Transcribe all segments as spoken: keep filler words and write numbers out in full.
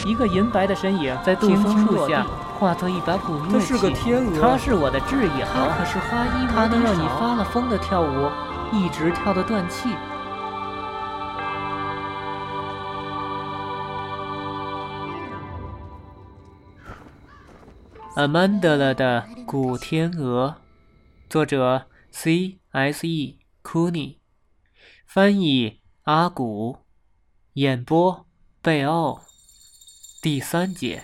一个银白的身影在杜松树下化作一把古乐器。 它是个天鹅， 它是我的挚友，它可是花衣，它能让你发了疯的跳舞，一直跳到断气。阿曼德拉的古天鹅，作者 C S E 库尼，翻译阿古，演播贝奥。第三节。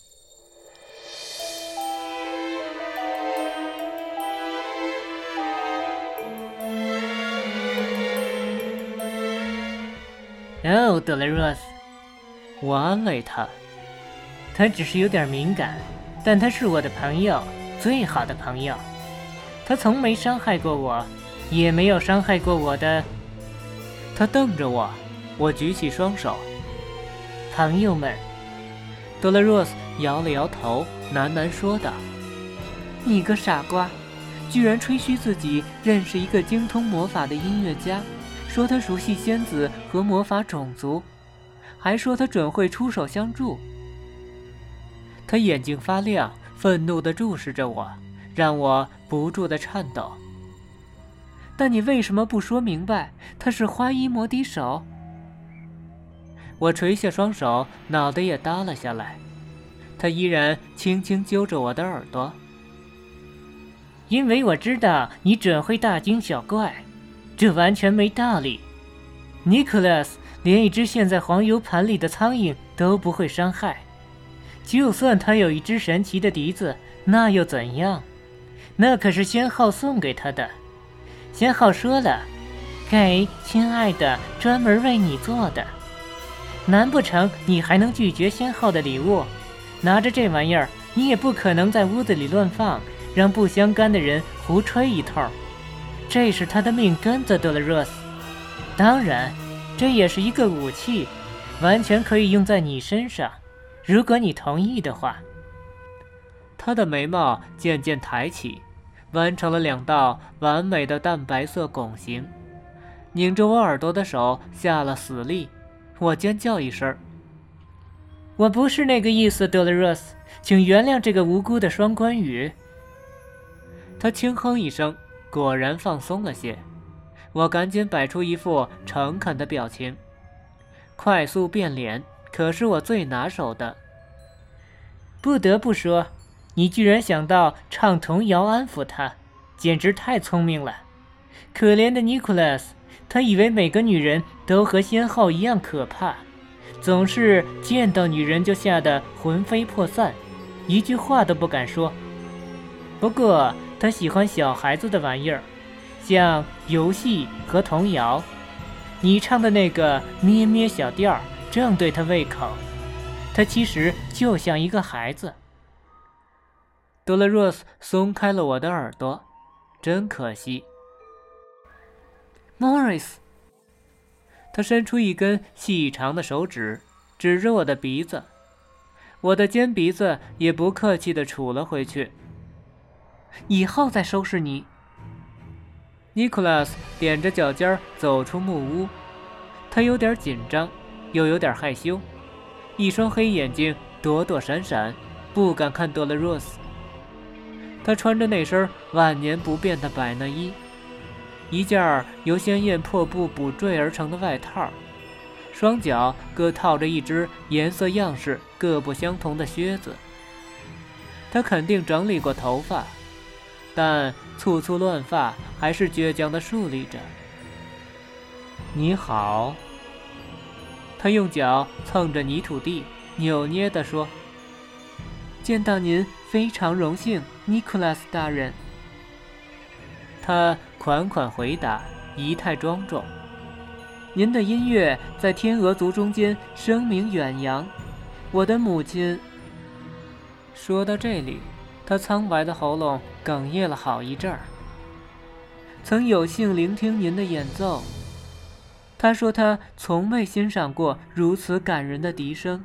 哦，德雷罗斯，我安慰他，他只是有点敏感，但他是我的朋友，最好的朋友。他从没伤害过我，也没有伤害过我的。他瞪着我，我举起双手。朋友们，德雷罗斯摇了摇头，喃喃说道：“你个傻瓜，居然吹嘘自己认识一个精通魔法的音乐家。”说他熟悉仙子和魔法种族，还说他准会出手相助。他眼睛发亮，愤怒地注视着我，让我不住地颤抖。但你为什么不说明白他是花衣魔笛手？我垂下双手，脑袋也耷了下来。他依然轻轻揪着我的耳朵。因为我知道你准会大惊小怪。这完全没道理。尼古拉斯连一只陷在黄油盘里的苍蝇都不会伤害，就算他有一只神奇的笛子，那又怎样？那可是仙后送给他的。仙后说了，给亲爱的，专门为你做的。难不成你还能拒绝仙后的礼物？拿着这玩意儿，你也不可能在屋子里乱放，让不相干的人胡吹一通。这是他的命根子，德勒罗斯。当然，这也是一个武器，完全可以用在你身上，如果你同意的话。他的眉毛渐渐抬起，弯成了两道完美的淡白色拱形。拧着我耳朵的手下了死力，我尖叫一声：“我不是那个意思，德勒罗斯，请原谅这个无辜的双关语。”他轻哼一声。果然放松了些，我赶紧摆出一副诚恳的表情。快速变脸可是我最拿手的。不得不说，你居然想到唱童谣安抚他，简直太聪明了。可怜的尼古拉斯，他以为每个女人都和仙后一样可怕，总是见到女人就吓得魂飞魄散，一句话都不敢说。不过他喜欢小孩子的玩意儿，像游戏和童谣。你唱的那个咩咩小调正对他胃口，他其实就像一个孩子。德勒罗斯松开了我的耳朵，真可惜。Morris， 他伸出一根细长的手指，指着我的鼻子，我的尖鼻子也不客气地杵了回去。以后再收拾你。尼古拉斯踮着脚尖走出木屋，他有点紧张，又有点害羞，一双黑眼睛躲躲闪闪，不敢看德勒罗斯。他穿着那身万年不变的百袙衣，一件由鲜艳破布补缀而成的外套，双脚各套着一只颜色样式各不相同的靴子。他肯定整理过头发，但簇簇乱发还是倔强地竖立着。你好，他用脚蹭着泥土地，扭捏地说：“见到您非常荣幸，尼古拉斯大人。”他款款回答，仪态庄重。您的音乐在天鹅族中间声名远扬，我的母亲……说到这里，他苍白的喉咙哽咽了好一阵儿。曾有幸聆听您的演奏，他说他从未欣赏过如此感人的笛声。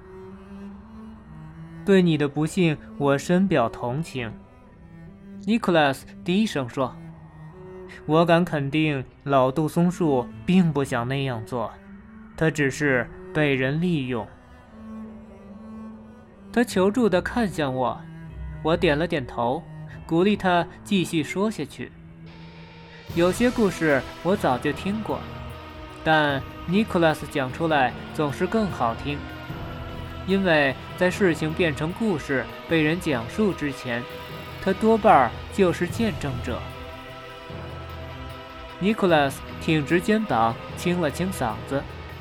对你的不幸，我深表同情。尼古拉斯低声说：“我敢肯定，老杜松树并不想那样做，他只是被人利用。” 他求助地看向我，我点了点头，鼓励他继续说下去。有些故事我早就听过，但尼古拉斯讲出来总是更好听，因为在事情变成故事被人讲述之前，他多半就是见证者。尼古拉斯挺直肩膀，清了清嗓子。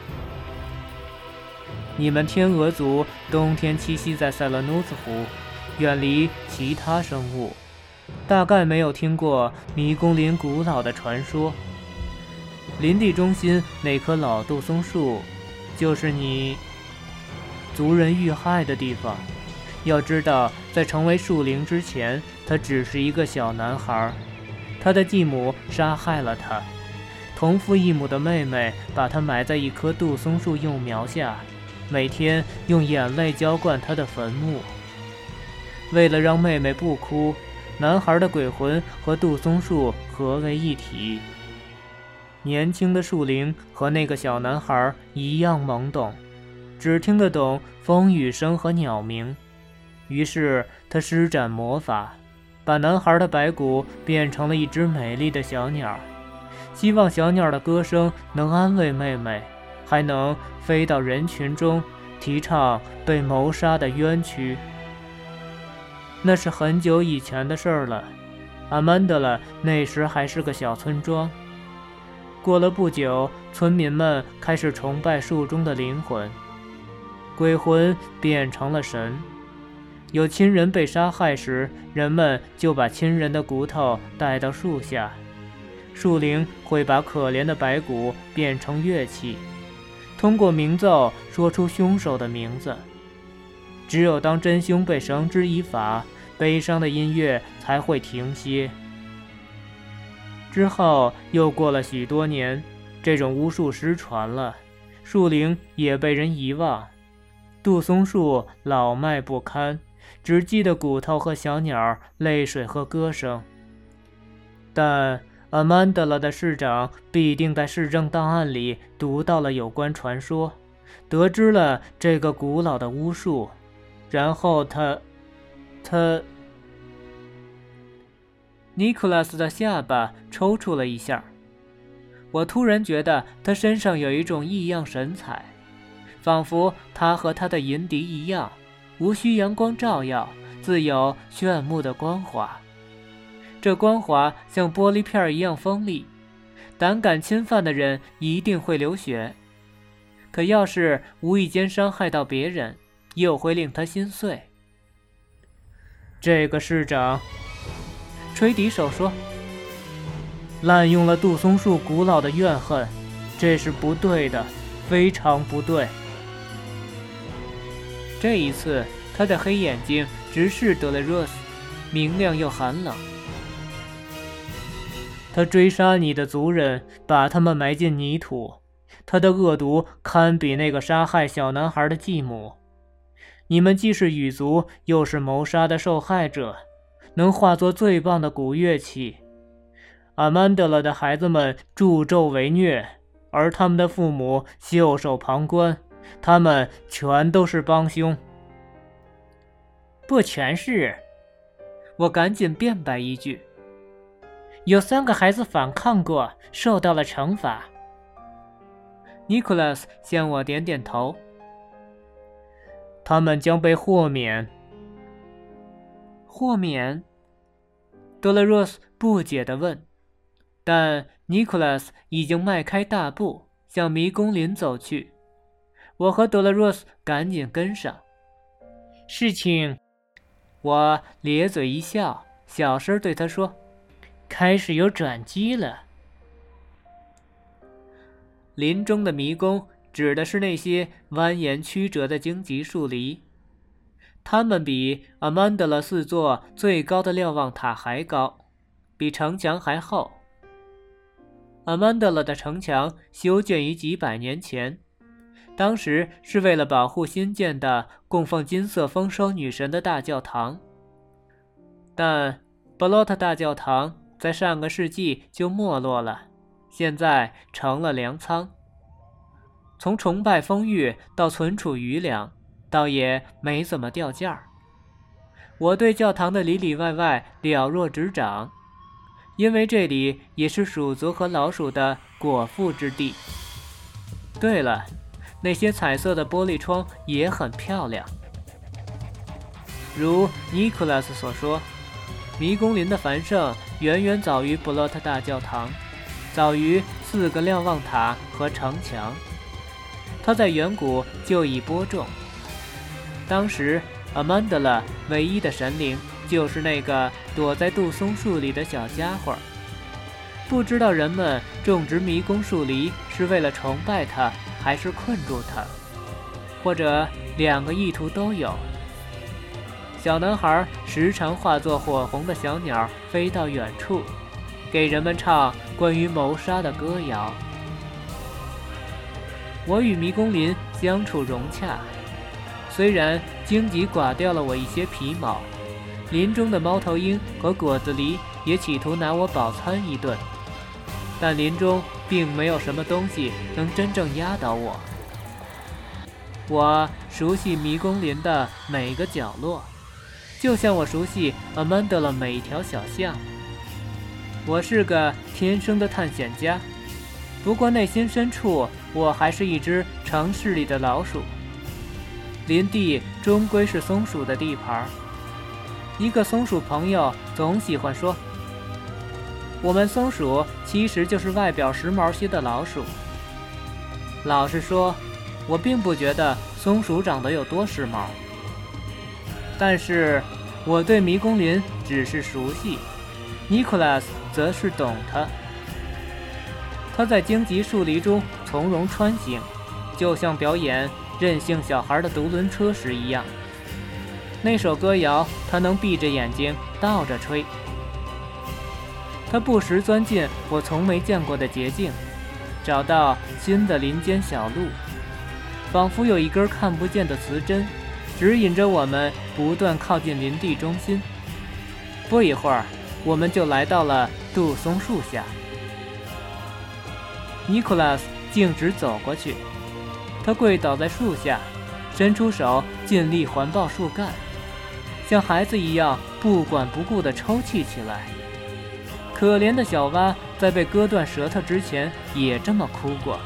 你们天鹅族冬天栖息在塞勒努斯湖，远离其他生物，大概没有听过迷宫林古老的传说。林地中心那棵老杜松树，就是你族人遇害的地方。要知道，在成为树灵之前，他只是一个小男孩，他的继母杀害了他，同父异母的妹妹把他埋在一棵杜松树幼苗下，每天用眼泪浇灌他的坟墓。为了让妹妹不哭，男孩的鬼魂和杜松树合为一体。年轻的树灵和那个小男孩一样懵懂，只听得懂风雨声和鸟鸣。于是他施展魔法，把男孩的白骨变成了一只美丽的小鸟，希望小鸟的歌声能安慰妹妹，还能飞到人群中，提倡被谋杀的冤屈。那是很久以前的事儿了，阿曼德拉那时还是个小村庄。过了不久，村民们开始崇拜树中的灵魂，鬼魂变成了神。有亲人被杀害时，人们就把亲人的骨头带到树下，树灵会把可怜的白骨变成乐器，通过鸣奏说出凶手的名字。只有当真凶被绳之以法，悲伤的音乐才会停歇。之后又过了许多年，这种巫术失传了，树灵也被人遗忘。杜松树老迈不堪，只记得骨头和小鸟、泪水和歌声。但阿曼德拉的市长必定在市政档案里读到了有关传说，得知了这个古老的巫术，然后他他尼古拉斯的下巴抽搐了一下，我突然觉得他身上有一种异样神采，仿佛他和他的银笛一样，无需阳光照耀，自有炫目的光华。这光华像玻璃片一样锋利，胆敢侵犯的人一定会流血，可要是无意间伤害到别人，又会令他心碎。这个市长吹笛手说，滥用了杜松树古老的怨恨，这是不对的，非常不对。这一次他的黑眼睛直视德雷若斯，明亮又寒冷。他追杀你的族人，把他们埋进泥土，他的恶毒堪比那个杀害小男孩的继母。你们既是羽族，又是谋杀的受害者，能化作最棒的古乐器。阿曼德拉的孩子们助纣为虐，而他们的父母袖手旁观，他们全都是帮凶。不全是，我赶紧辩白一句。有三个孩子反抗过，受到了惩罚。尼古拉斯向我点点头。他们将被豁免。豁免？德勒若斯不解地问。但尼古拉斯已经迈开大步向迷宫林走去，我和德勒若斯赶紧跟上。事情，我咧嘴一笑，小声对他说，开始有转机了。林中的迷宫指的是那些蜿蜒曲折的荆棘树篱，它们比阿曼德拉四座最高的瞭望塔还高，比城墙还厚。阿曼德拉的城墙修建于几百年前，当时是为了保护新建的供奉金色丰收女神的大教堂。但巴洛特大教堂在上个世纪就没落了，现在成了粮仓。从崇拜丰裕到存储余粮， 倒也没怎么掉价儿。我对教堂的里里外外了若指掌，因为这里也是鼠族和老鼠的果腹之地。对了，那些彩色的玻璃窗也很漂亮。如尼古拉斯所说，迷宫林的繁盛远远早于布洛特大教堂，早于四个瞭望塔和城墙。它在远古就已播种。当时阿曼德拉唯一的神灵就是那个躲在杜松树里的小家伙。不知道人们种植迷宫树篱是为了崇拜它，还是困住它，或者两个意图都有。小男孩时常化作火红的小鸟飞到远处，给人们唱关于谋杀的歌谣。我与迷宫林相处融洽，虽然荆棘刮掉了我一些皮毛，林中的猫头鹰和果子狸也企图拿我饱餐一顿，但林中并没有什么东西能真正压倒我。我熟悉迷宫林的每个角落，就像我熟悉阿曼德拉每一条小巷。我是个天生的探险家，不过内心深处，我还是一只城市里的老鼠。林地终归是松鼠的地盘。一个松鼠朋友总喜欢说，我们松鼠其实就是外表时髦些的老鼠。老实说，我并不觉得松鼠长得有多时髦，但是我对迷宫林只是熟悉，尼古拉斯则是懂它。他在荆棘树篱中从容穿行，就像表演任性小孩的独轮车时一样。那首歌谣他能闭着眼睛倒着吹。他不时钻进我从没见过的捷径，找到新的林间小路，仿佛有一根看不见的磁针指引着我们不断靠近林地中心。不一会儿，我们就来到了杜松树下。尼古拉斯径直走过去，他跪倒在树下，伸出手尽力环抱树干，像孩子一样不管不顾地抽泣起来。可怜的小蛙在被割断舌头之前也这么哭过。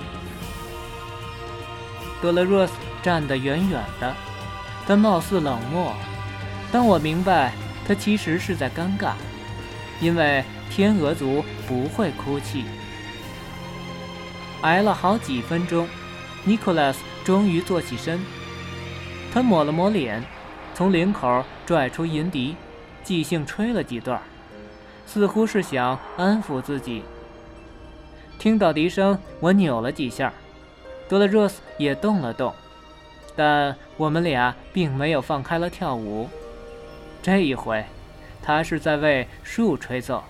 德勒若斯站得远远的，他貌似冷漠，但我明白他其实是在尴尬，因为天鹅族不会哭泣。挨了好几分钟，尼古拉斯终于坐起身，他抹了抹脸，从领口拽出银笛，即兴吹了几段，似乎是想安抚自己。听到笛声，我扭了几下，德勒若斯也动了动，但我们俩并没有放开了跳舞。这一回，他是在为树吹奏。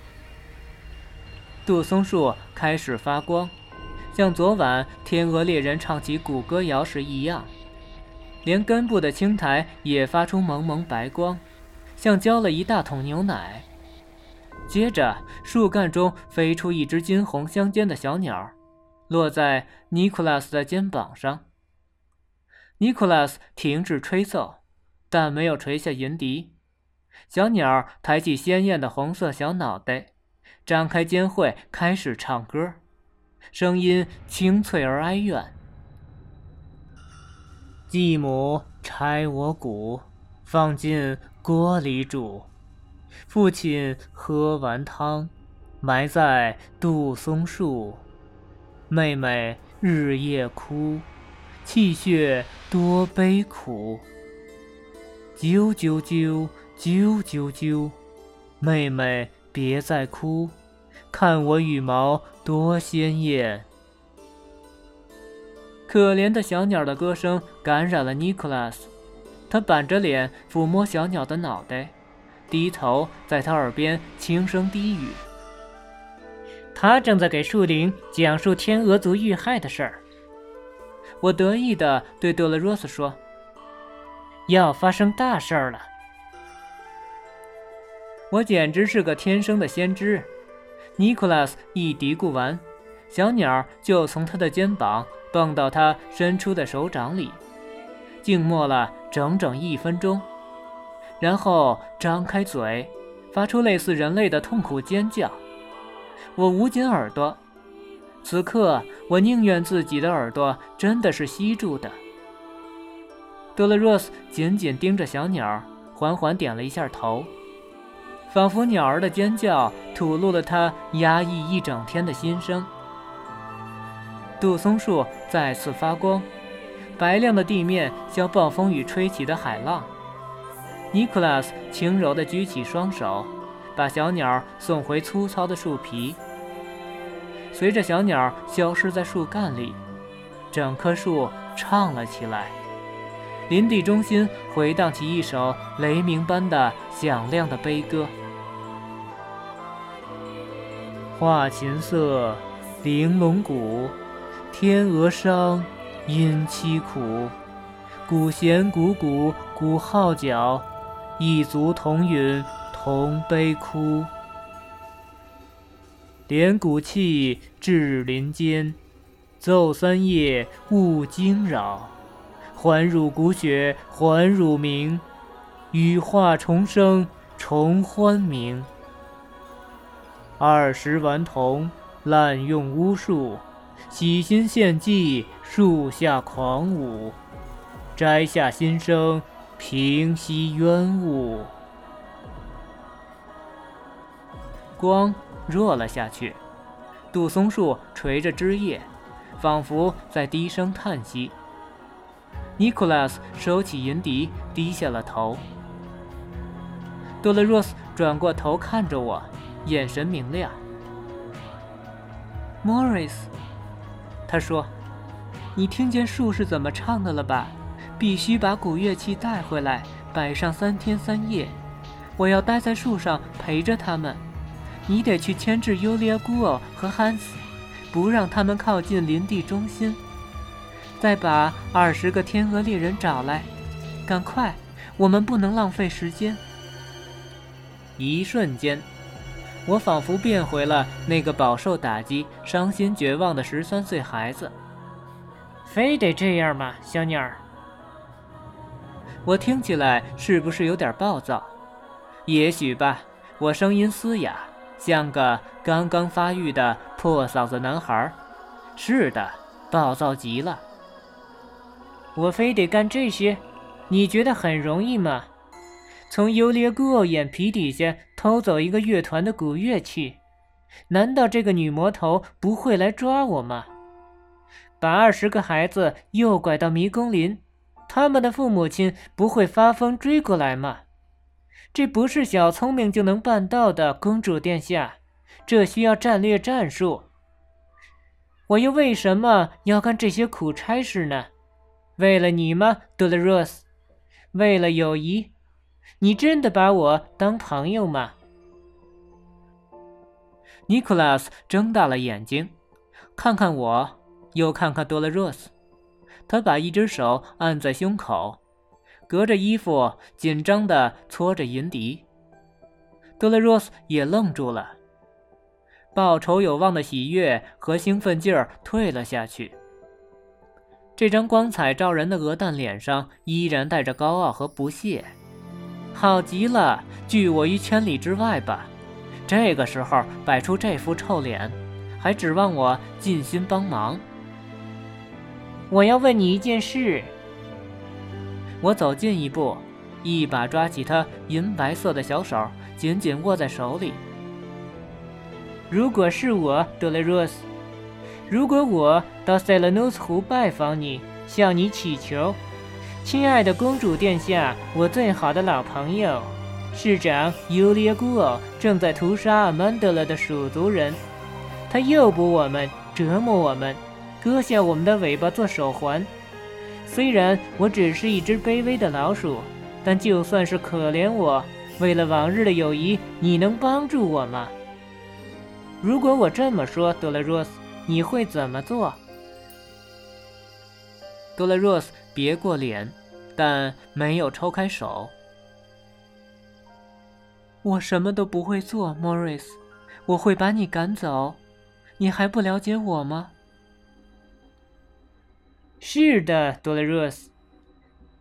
杜松树开始发光，像昨晚天鹅猎人唱起古歌谣时一样，连根部的青苔也发出蒙蒙白光，像浇了一大桶牛奶。接着，树干中飞出一只金红相间的小鸟，落在尼古拉斯的肩膀上。尼古拉斯停止吹奏，但没有垂下银笛。小鸟抬起鲜艳的红色小脑袋，张开尖喙开始唱歌，声音清脆而哀怨。继母拆我骨，放进锅里煮，父亲喝完汤，埋在杜松树，妹妹日夜哭，泣血多悲苦。啾啾啾啾啾啾，妹妹别再哭，看我羽毛多鲜艳。可怜的小鸟的歌声感染了尼古拉斯，他板着脸抚摸小鸟的脑袋，低头在他耳边轻声低语。他正在给树林讲述天鹅族遇害的事儿。我得意地对德勒若斯说，要发生大事儿了。我简直是个天生的先知。尼古拉斯一嘀咕完，小鸟就从他的肩膀蹦到他伸出的手掌里。 静默了整整一分钟，然后张开嘴，发出类似人类的痛苦尖叫。我捂紧耳朵，此刻我宁愿自己的耳朵真的是吸住的。德勒罗斯紧紧盯着小鸟，缓缓点了一下头，仿佛鸟儿的尖叫吐露了他压抑一整天的心声。杜松树再次发光，白亮的地面像暴风雨吹起的海浪。尼古拉斯轻柔地举起双手，把小鸟送回粗糙的树皮。随着小鸟消失在树干里，整棵树唱了起来。林地中心回荡起一首雷鸣般的响亮的悲歌。画琴瑟，玲珑鼓，天鹅商，音凄苦。鼓弦鼓鼓鼓号角，一族同允同悲哭。连鼓气至林间，奏三夜勿惊扰。还汝鼓雪，还汝鸣，羽化重生重欢鸣。二十顽童滥用巫术，喜新献祭，树下狂舞，摘下新生，平息冤雾。光弱了下去，杜松树垂着枝叶，仿佛在低声叹息。尼古拉斯收起银笛，低下了头。多勒罗斯转过头看着我，眼神明亮。莫瑞斯，他说，你听见树是怎么唱的了吧？必须把古乐器带回来，摆上三天三夜。我要待在树上陪着他们。你得去牵制尤利亚古奥和汉斯，不让他们靠近林地中心。再把二十个天鹅猎人找来，赶快，我们不能浪费时间。一瞬间，我仿佛变回了那个饱受打击、伤心绝望的十三岁孩子。非得这样吗，小鸟儿？我听起来是不是有点暴躁？也许吧，我声音嘶哑，像个刚刚发育的破嗓子男孩。是的，暴躁极了。我非得干这些？你觉得很容易吗？从尤列古奥眼皮底下偷走一个乐团的古乐器，难道这个女魔头不会来抓我吗？把二十个孩子诱拐到迷宫林，他们的父母亲不会发疯追过来吗？这不是小聪明就能办到的，公主殿下，这需要战略战术。我又为什么要干这些苦差事呢？为了你吗，德勒罗斯？为了友谊？你真的把我当朋友吗？尼古拉斯睁大了眼睛，看看我，又看看多勒罗斯。他把一只手按在胸口，隔着衣服紧张地搓着银笛。多勒罗斯也愣住了，报仇有望的喜悦和兴奋劲儿退了下去。这张光彩照人的鹅蛋脸上依然带着高傲和不屑。好极了，拒我于千里之外吧！这个时候摆出这副臭脸，还指望我尽心帮忙？我要问你一件事。我走近一步，一把抓起他银白色的小手，紧紧握在手里。如果是我，德雷罗斯，如果我到塞勒努斯湖拜访你，向你祈求，亲爱的公主殿下，我最好的老朋友，市长尤利亚古奥正在屠杀阿曼德勒的属族人，他诱捕我们，折磨我们，割下我们的尾巴做手环。虽然我只是一只卑微的老鼠，但就算是可怜我，为了往日的友谊，你能帮助我吗？如果我这么说，德勒罗斯，你会怎么做？德勒罗斯别过脸，但没有抽开手。我什么都不会做，莫瑞斯，我会把你赶走。你还不了解我吗？是的，多勒罗斯。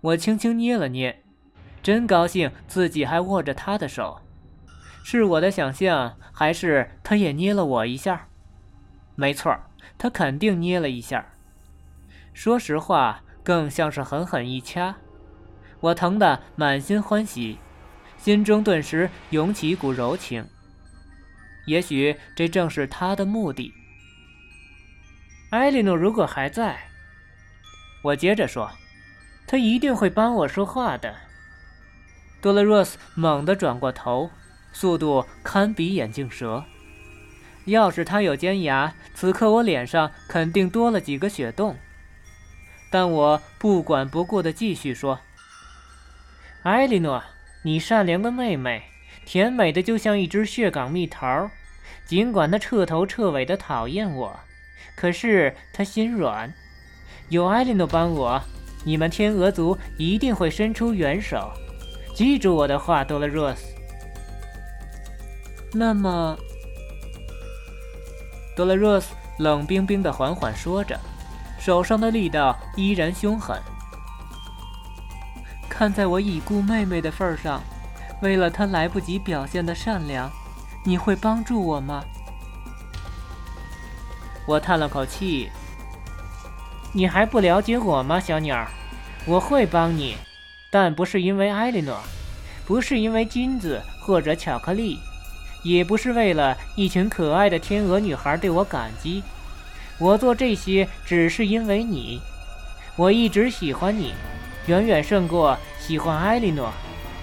我轻轻捏了捏，真高兴自己还握着他的手。是我的想象，还是他也捏了我一下？没错，他肯定捏了一下。说实话，更像是狠狠一掐。我疼得满心欢喜，心中顿时涌起一股柔情。也许这正是他的目的。艾莉诺如果还在，我接着说，他一定会帮我说话的。多勒若斯猛地转过头，速度堪比眼镜蛇。要是他有尖牙，此刻我脸上肯定多了几个血洞。但我不管不顾地继续说，艾莉诺，你善良的妹妹，甜美的就像一只血港蜜桃，尽管她彻头彻尾地讨厌我，可是她心软。有艾莉诺帮我，你们天鹅族一定会伸出援手。记住我的话，多勒若斯。那么，多勒若斯冷冰冰地缓缓说着，手上的力道依然凶狠。看在我已故妹妹的份上，为了她来不及表现的善良，你会帮助我吗？我叹了口气。你还不了解我吗，小鸟？我会帮你，但不是因为艾莉诺，不是因为金子或者巧克力，也不是为了一群可爱的天鹅女孩对我感激。我做这些只是因为你，我一直喜欢你，远远胜过喜欢艾莉诺。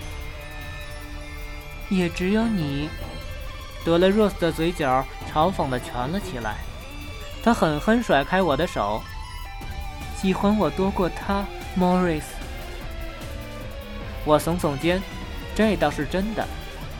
也只有你。德勒若斯的嘴角嘲讽地蜷了起来，他狠狠甩开我的手。喜欢我多过他，莫瑞斯。我耸耸肩，这倒是真的。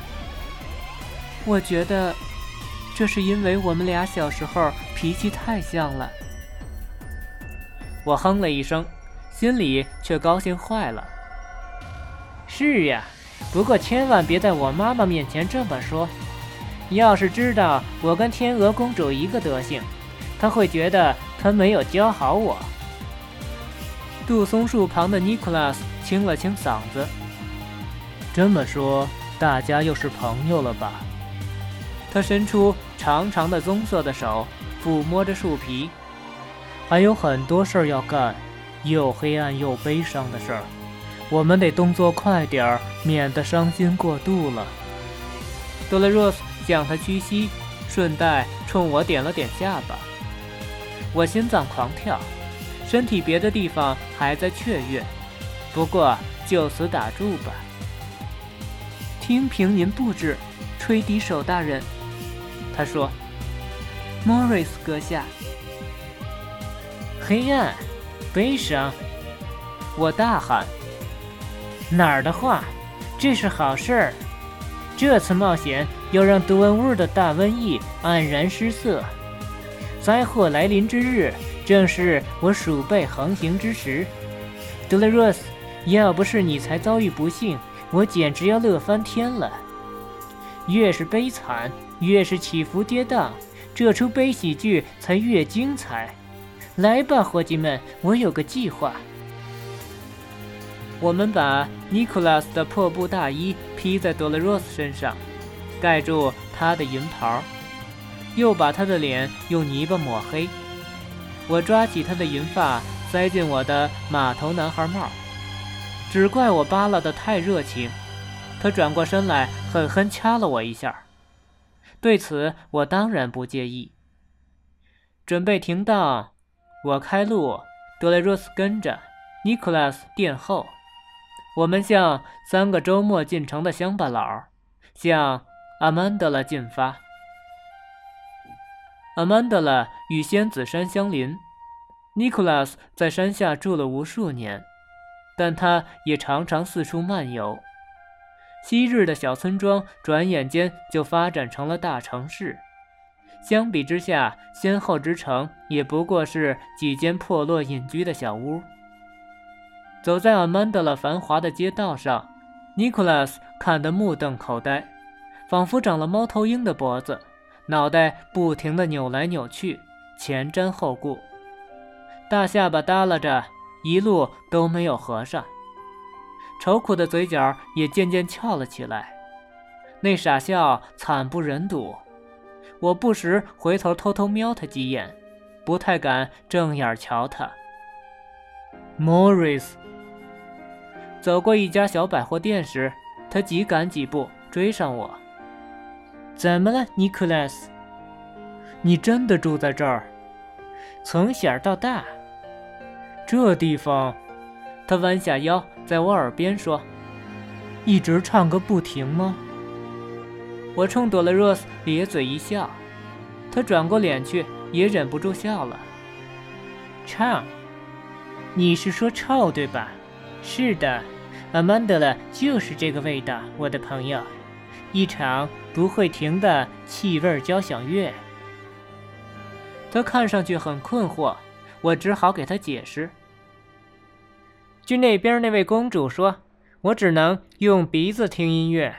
我觉得这是因为我们俩小时候脾气太像了。我哼了一声，心里却高兴坏了。是呀，不过千万别在我妈妈面前这么说。要是知道我跟天鹅公主一个德行，她会觉得她没有教好我。杜松树旁的尼古拉斯清了清嗓子。这么说，大家又是朋友了吧？他伸出长长的棕色的手，抚摸着树皮。还有很多事儿要干，又黑暗又悲伤的事儿，我们得动作快点儿，免得伤心过度了。多勒若斯向他屈膝，顺带冲我点了点下巴。我心脏狂跳，身体别的地方还在雀跃，不过就此打住吧。听凭您布置，吹笛手大人，他说。莫瑞斯阁下。黑暗，悲伤，我大喊。哪儿的话，这是好事儿。这次冒险要让德文屋的大瘟疫黯然失色。灾祸来临之日，正是我鼠辈横行之时。德勒若斯，要不是你才遭遇不幸，我简直要乐翻天了。越是悲惨，越是起伏跌宕，这出悲喜剧才越精彩。来吧，伙计们，我有个计划。我们把尼古拉斯的破布大衣披在多勒若斯身上，盖住他的银袍，又把他的脸用泥巴抹黑。我抓起他的银发，塞进我的马头男孩帽。只怪我扒拉得太热情，他转过身来，狠狠掐了我一下。对此，我当然不介意。准备停当，我开路，德雷若斯跟着，尼古拉斯殿后。我们向三个周末进城的乡巴佬，向阿曼德拉进发。阿曼德拉与仙子山相邻，尼古拉斯在山下住了无数年，但他也常常四处漫游。昔日的小村庄转眼间就发展成了大城市，相比之下，先后之城也不过是几间破落隐居的小屋。走在阿曼德拉繁华的街道上，尼古拉斯看得目瞪口呆，仿佛长了猫头鹰的脖子，脑袋不停地扭来扭去，前瞻后顾，大下巴耷拉着，一路都没有合上。 愁苦的嘴角也渐渐翘了起来，那傻笑惨不忍睹。我不时回头偷偷瞄他几眼，不太敢正眼瞧他。Morris 走过一家小百货店时，他急赶几步追上我。怎么了，尼古拉斯？你真的住在这儿？从小到大。这地方，他弯下腰在我耳边说，一直唱个不停吗？我冲朵勒若斯咧嘴一笑，他转过脸去也忍不住笑了。唱？你是说臭对吧？是的，阿曼德拉就是这个味道，我的朋友，一场不会停的气味交响乐。他看上去很困惑，我只好给他解释。据那边那位公主说，我只能用鼻子听音乐。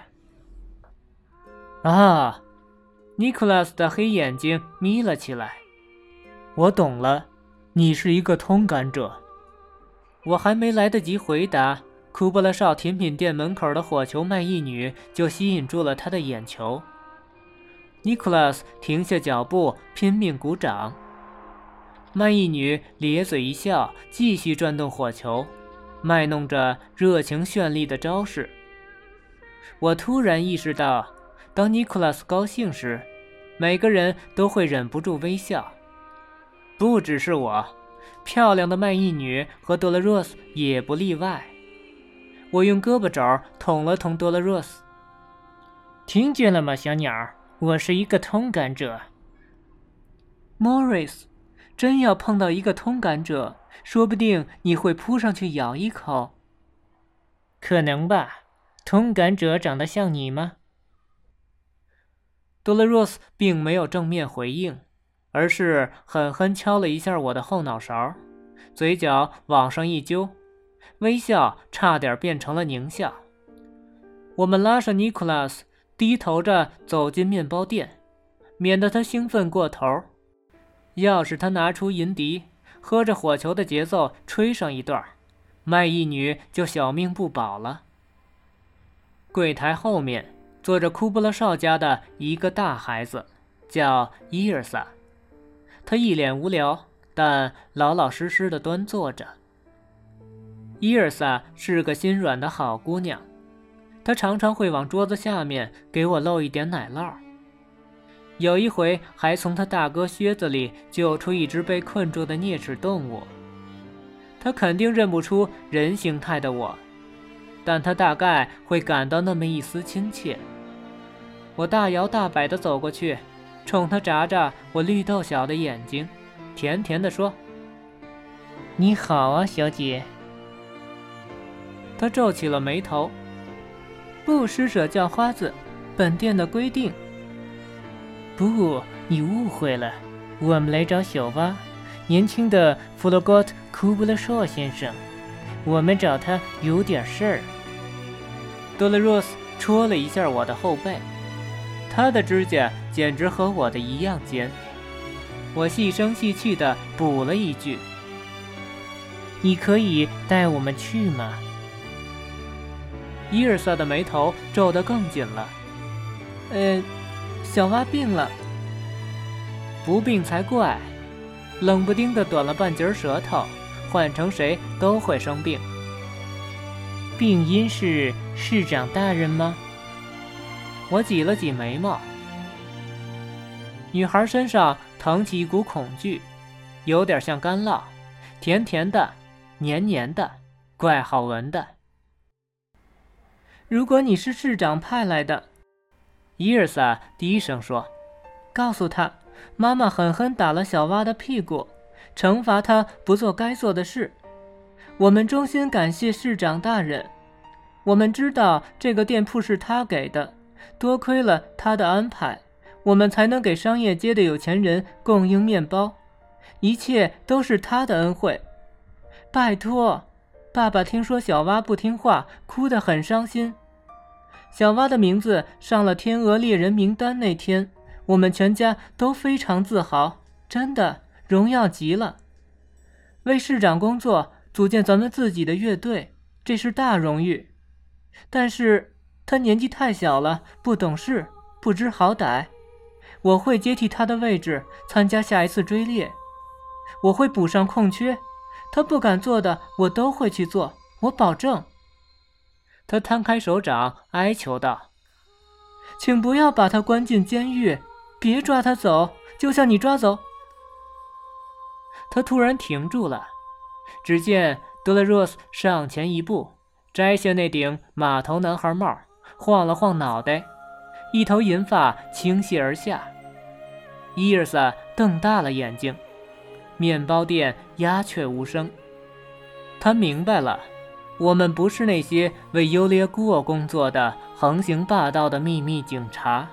啊，尼古拉斯的黑眼睛眯了起来。我懂了，你是一个通感者。我还没来得及回答，库布拉少甜品店门口的火球卖艺女就吸引住了他的眼球。尼古拉斯停下脚步，拼命鼓掌。卖艺女咧嘴一笑，继续转动火球，卖弄着热情绚丽的招式。我突然意识到，当尼古拉斯高兴时，每个人都会忍不住微笑，不只是我，漂亮的卖艺女和多勒若斯也不例外。我用胳膊肘捅了捅多勒若斯。听见了吗，小鸟？我是一个通感者。Morris， 真要碰到一个通感者，说不定你会扑上去咬一口。可能吧。通感者长得像你吗？多勒若斯并没有正面回应，而是狠狠敲了一下我的后脑勺，嘴角往上一揪，微笑差点变成了狞笑。我们拉上尼古拉斯，低头着走进面包店，免得他兴奋过头。要是他拿出银笛，喝着火球的节奏吹上一段，卖艺女就小命不保了。柜台后面坐着库布拉少家的一个大孩子，叫伊尔萨。他一脸无聊，但老老实实地端坐着。伊尔萨是个心软的好姑娘，她常常会往桌子下面给我漏一点奶酪。有一回还从她大哥靴子里救出一只被困住的啮齿动物。她肯定认不出人形态的我，但她大概会感到那么一丝亲切。我大摇大摆地走过去，冲她眨眨我绿豆小的眼睛，甜甜地说：“你好啊，小姐。”她皱起了眉头：“不施舍叫花子，本店的规定。”不，你误会了，我们来找小蛙，年轻的弗洛戈特·库布拉少先生，我们找他有点事儿。多勒若斯戳了一下我的后背，他的指甲简直和我的一样尖。我细声细气地补了一句：“你可以带我们去吗？”伊尔萨的眉头皱得更紧了。呃，小蛙病了。不病才怪，冷不丁的短了半截舌头，换成谁都会生病。病因是市长大人吗？我挤了挤眉毛。女孩身上腾起一股恐惧，有点像干酪，甜甜的，黏黏的，怪好闻的。如果你是市长派来的，伊尔萨低声说，告诉他妈妈狠狠打了小蛙的屁股，惩罚他不做该做的事。我们衷心感谢市长大人，我们知道这个店铺是他给的，多亏了他的安排，我们才能给商业街的有钱人供应面包，一切都是他的恩惠。拜托，爸爸听说小蛙不听话，哭得很伤心。小蛙的名字上了天鹅猎人名单那天，我们全家都非常自豪，真的荣耀极了。为市长工作，组建咱们自己的乐队，这是大荣誉。 但是他年纪太小了，不懂事，不知好歹。我会接替他的位置，参加下一次追猎。我会补上空缺，他不敢做的，我都会去做，我保证。他摊开手掌，哀求道：“请不要把他关进监狱，别抓他走，就像你抓走。”他突然停住了，只见德雷若斯上前一步，摘下那顶马头男孩帽，晃了晃脑袋，一头银发倾泻而下。伊尔萨瞪大了眼睛，面包店鸦雀无声。他明白了，我们不是那些为尤列古尔工作的横行霸道的秘密警察。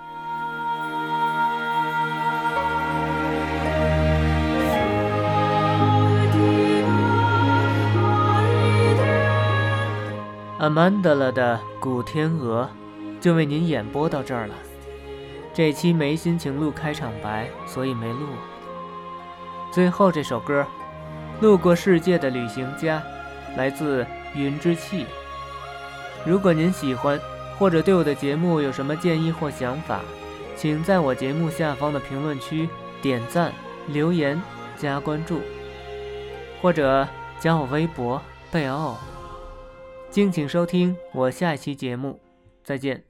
阿曼达拉的古天鹅就为您演播到这儿了。这期没心情录开场白，所以没录。最后这首歌《路过世界的旅行家》来自云之气。如果您喜欢或者对我的节目有什么建议或想法，请在我节目下方的评论区点赞、留言、加关注，或者加我微博贝奥。敬请收听我下一期节目，再见。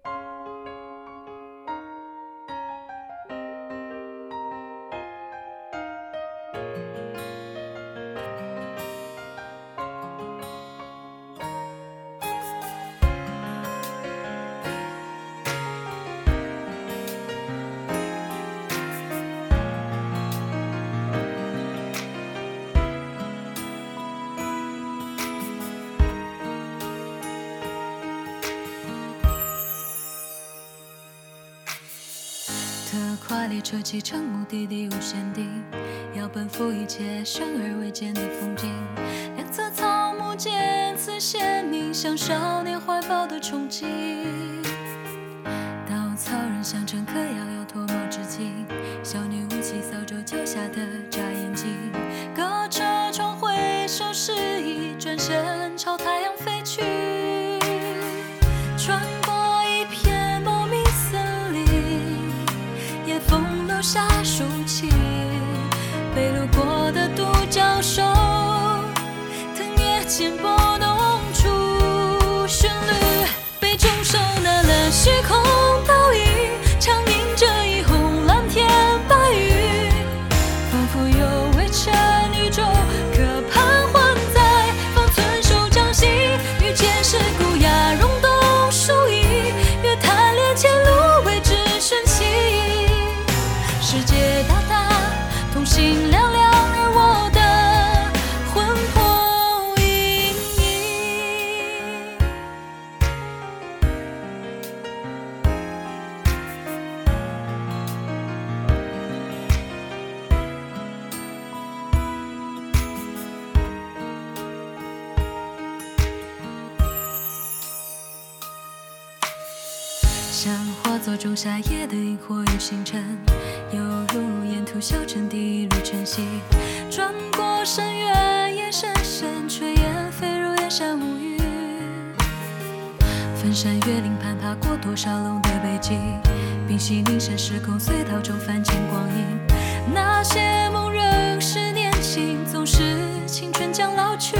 特快列车启程，目的地无限定，要奔赴一切生而未见的风景。两侧草木渐次鲜明，像少年怀抱的憧憬。稻草人像乘客遥遥脱帽致敬，小女舞起扫帚脚下的眨眼睛。隔车窗挥手示意，转身朝太阳飞去。穿过一片茂密森林，夜风留下抒情，被路过的独角兽藤叶间拨弄出旋律，被中手拿了虚空倒影，畅饮着一泓蓝天白云，仿佛有未成宇宙可盘桓在方寸手掌心，遇见是故哑溶动树影，越贪恋前路未知玄行。世界大大，同心凉凉，而我的魂魄隐隐。像化作仲夏夜的萤火与星辰，又融入沿途小镇第一缕晨曦。转过深渊夜深深，炊烟飞入燕山无语。翻山越岭攀爬过多少龙的背脊，屏息凝神时空隧道中泛进光阴。那些梦仍是年轻，总是青春将老去。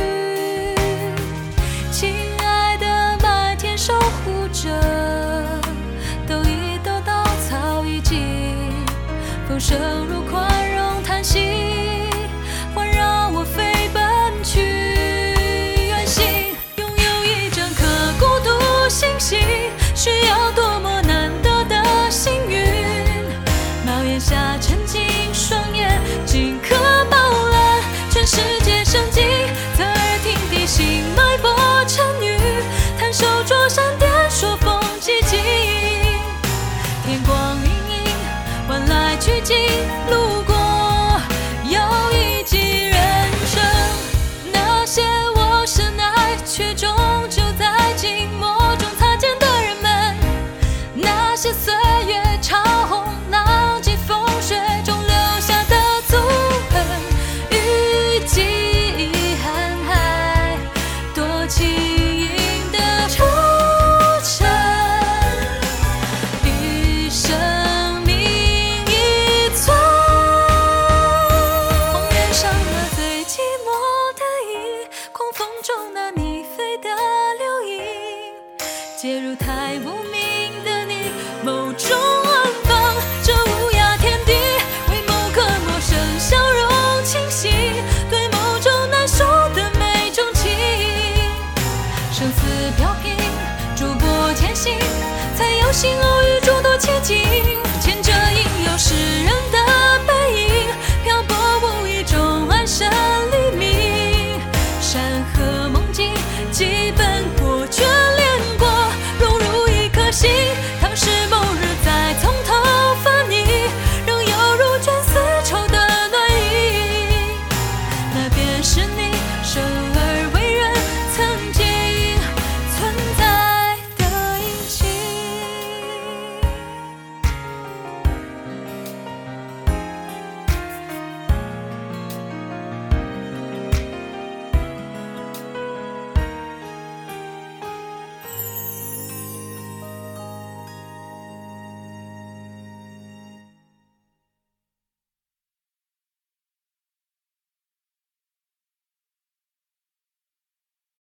亲爱的麦田守护者，都已得稻草已尽，风声如宽容叹息，环绕我飞奔去。远行拥有一整颗孤独星星，需要多么难得的幸运。帽檐下沉静，双眼尽可饱览全世界生机，侧耳听地心脉搏沉郁，弹手桌闪电说风寂静。天光隐隐，换来取经路过，又一季人生。那些我深爱却终究在静默中擦肩的人们，那些岁月潮红浪迹风雪中留下的足痕，雨季遗憾还多轻盈的出切记。